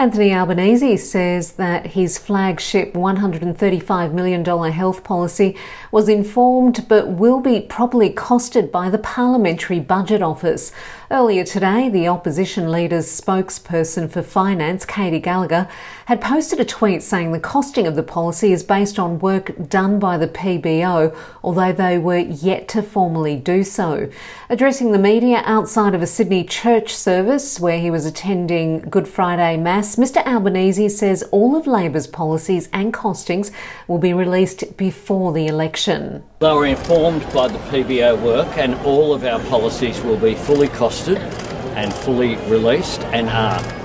Anthony Albanese says that his flagship $135 million health policy was informed but will be properly costed by the Parliamentary Budget Office. Earlier today, the opposition leader's spokesperson for finance, Katie Gallagher, had posted a tweet saying the costing of the policy is based on work done by the PBO, although they were yet to formally do so. Addressing the media outside of a Sydney church service where he was attending Good Friday Mass, Mr Albanese says all of Labor's policies and costings will be released before the election. They were informed by the PBO work and all of our policies will be fully costed and fully released and are.